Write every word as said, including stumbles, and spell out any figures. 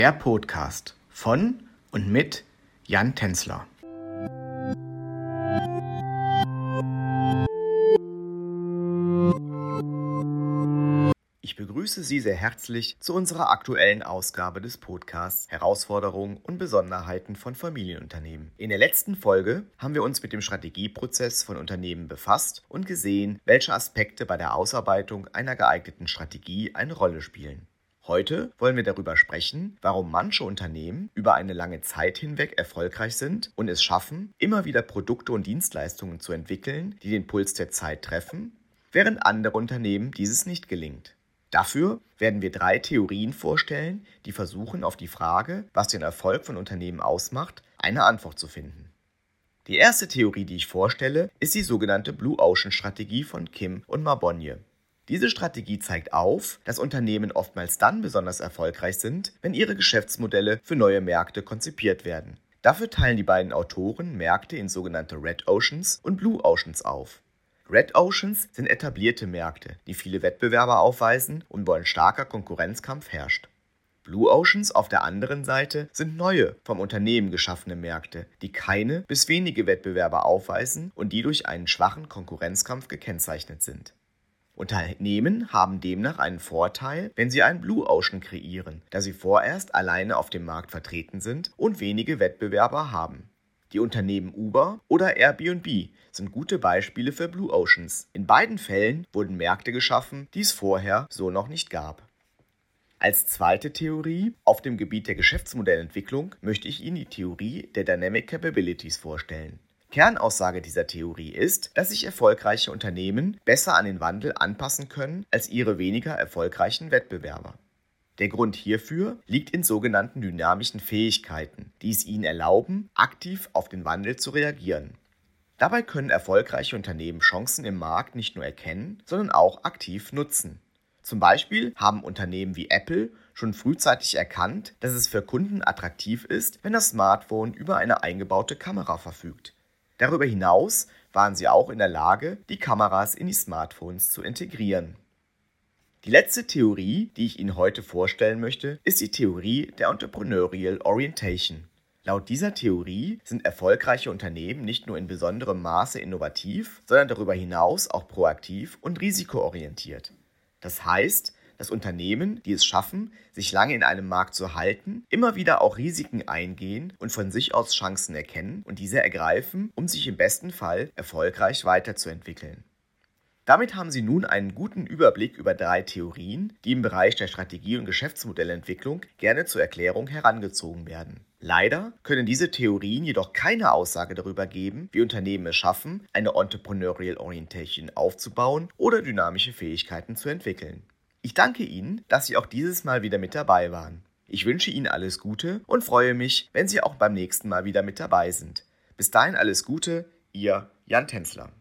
Der Podcast von und mit Jan Tänzler. Ich begrüße Sie sehr herzlich zu unserer aktuellen Ausgabe des Podcasts Herausforderungen und Besonderheiten von Familienunternehmen. In der letzten Folge haben wir uns mit dem Strategieprozess von Unternehmen befasst und gesehen, welche Aspekte bei der Ausarbeitung einer geeigneten Strategie eine Rolle spielen. Heute wollen wir darüber sprechen, warum manche Unternehmen über eine lange Zeit hinweg erfolgreich sind und es schaffen, immer wieder Produkte und Dienstleistungen zu entwickeln, die den Puls der Zeit treffen, während andere Unternehmen dieses nicht gelingt. Dafür werden wir drei Theorien vorstellen, die versuchen, auf die Frage, was den Erfolg von Unternehmen ausmacht, eine Antwort zu finden. Die erste Theorie, die ich vorstelle, ist die sogenannte Blue Ocean Strategie von Kim und Marbonnier. Diese Strategie zeigt auf, dass Unternehmen oftmals dann besonders erfolgreich sind, wenn ihre Geschäftsmodelle für neue Märkte konzipiert werden. Dafür teilen die beiden Autoren Märkte in sogenannte Red Oceans und Blue Oceans auf. Red Oceans sind etablierte Märkte, die viele Wettbewerber aufweisen und wo ein starker Konkurrenzkampf herrscht. Blue Oceans auf der anderen Seite sind neue, vom Unternehmen geschaffene Märkte, die keine bis wenige Wettbewerber aufweisen und die durch einen schwachen Konkurrenzkampf gekennzeichnet sind. Unternehmen haben demnach einen Vorteil, wenn sie einen Blue Ocean kreieren, da sie vorerst alleine auf dem Markt vertreten sind und wenige Wettbewerber haben. Die Unternehmen Uber oder Airbnb sind gute Beispiele für Blue Oceans. In beiden Fällen wurden Märkte geschaffen, die es vorher so noch nicht gab. Als zweite Theorie auf dem Gebiet der Geschäftsmodellentwicklung möchte ich Ihnen die Theorie der Dynamic Capabilities vorstellen. Kernaussage dieser Theorie ist, dass sich erfolgreiche Unternehmen besser an den Wandel anpassen können als ihre weniger erfolgreichen Wettbewerber. Der Grund hierfür liegt in sogenannten dynamischen Fähigkeiten, die es ihnen erlauben, aktiv auf den Wandel zu reagieren. Dabei können erfolgreiche Unternehmen Chancen im Markt nicht nur erkennen, sondern auch aktiv nutzen. Zum Beispiel haben Unternehmen wie Apple schon frühzeitig erkannt, dass es für Kunden attraktiv ist, wenn das Smartphone über eine eingebaute Kamera verfügt. Darüber hinaus waren sie auch in der Lage, die Kameras in die Smartphones zu integrieren. Die letzte Theorie, die ich Ihnen heute vorstellen möchte, ist die Theorie der Entrepreneurial Orientation. Laut dieser Theorie sind erfolgreiche Unternehmen nicht nur in besonderem Maße innovativ, sondern darüber hinaus auch proaktiv und risikoorientiert. Das heißt, dass Unternehmen, die es schaffen, sich lange in einem Markt zu halten, immer wieder auch Risiken eingehen und von sich aus Chancen erkennen und diese ergreifen, um sich im besten Fall erfolgreich weiterzuentwickeln. Damit haben Sie nun einen guten Überblick über drei Theorien, die im Bereich der Strategie- und Geschäftsmodellentwicklung gerne zur Erklärung herangezogen werden. Leider können diese Theorien jedoch keine Aussage darüber geben, wie Unternehmen es schaffen, eine Entrepreneurial Orientation aufzubauen oder dynamische Fähigkeiten zu entwickeln. Ich danke Ihnen, dass Sie auch dieses Mal wieder mit dabei waren. Ich wünsche Ihnen alles Gute und freue mich, wenn Sie auch beim nächsten Mal wieder mit dabei sind. Bis dahin alles Gute, Ihr Jan Tänzler.